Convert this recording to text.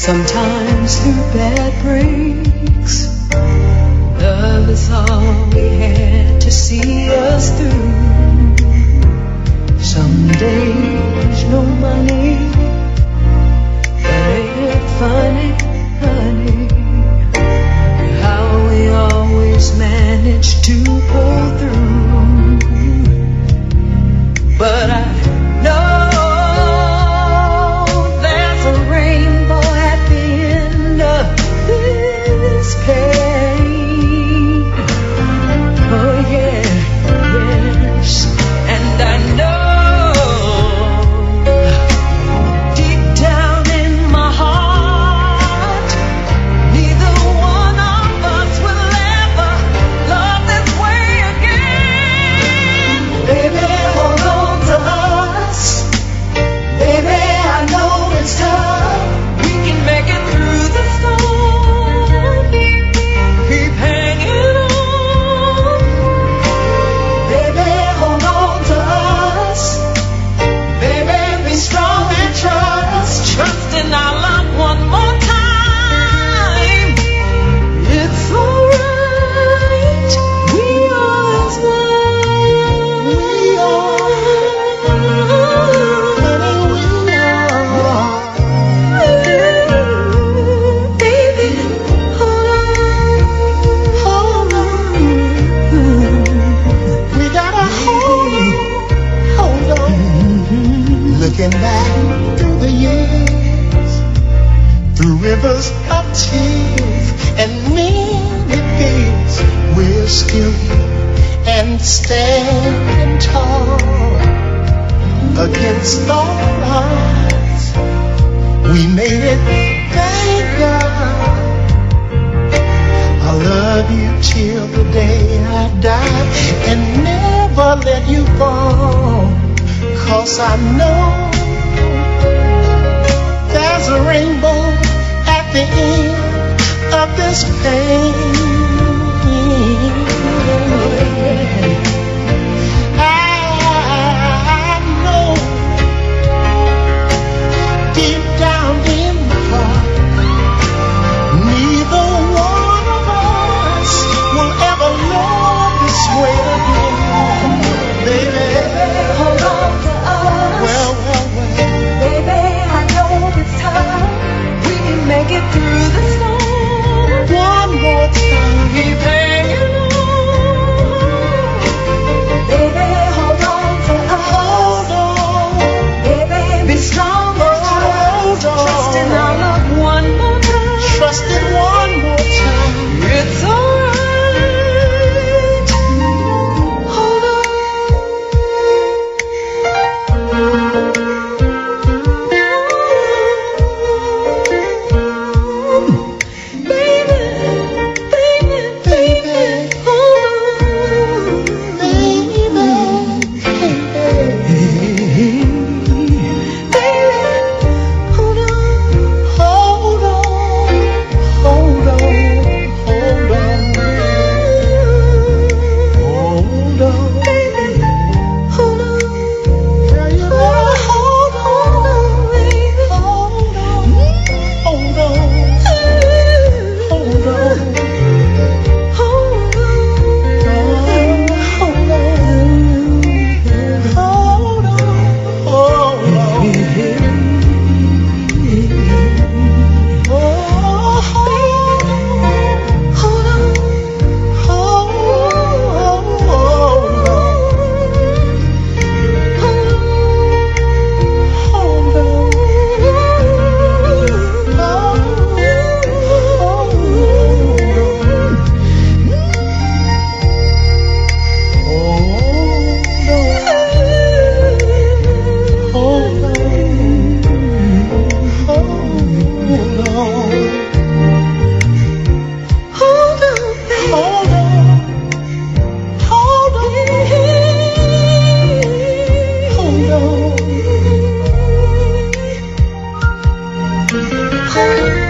Sometimes through bad breaks, love is all we had to see us through. Some days no money, but ain't funny, honey, how we always manage to pull through. But I know there's a rainbow at the end of this pain. Oh yeah, yes, and I know deep down in my heart, neither one of us will ever love this way again. Baby, hold on to us. Baby, I know it's tough. We can make it through the storm. Keep hanging on. Baby, hold on to us. Baby, be strong and trust. Trust in our love one more time. It's alright. We are mine. We are. Baby, hold on. We gotta hold on. Looking back through the years, through rivers of tears and many fears, we're still here and standing tall against all odds. We made it, thank God. I'll love you till the day I die and never let you fall. 'Cause I know there's a rainbow at the end of this pain. I know deep down in my heart, neither one of us will ever love this way again. Baby, Hold on to us. well. Baby, I know it's tough. We can make it through the storm. One more time. Keep hanging on. Baby, hold on to us. Hold on. Baby, be strong and Hold on. trust in our love one more time. Trust it one more time. It's alright. Hold on. Baby, hold on. Hold on. Hold on. Hold on. Girl, you better hold on. Hold on. Hold on.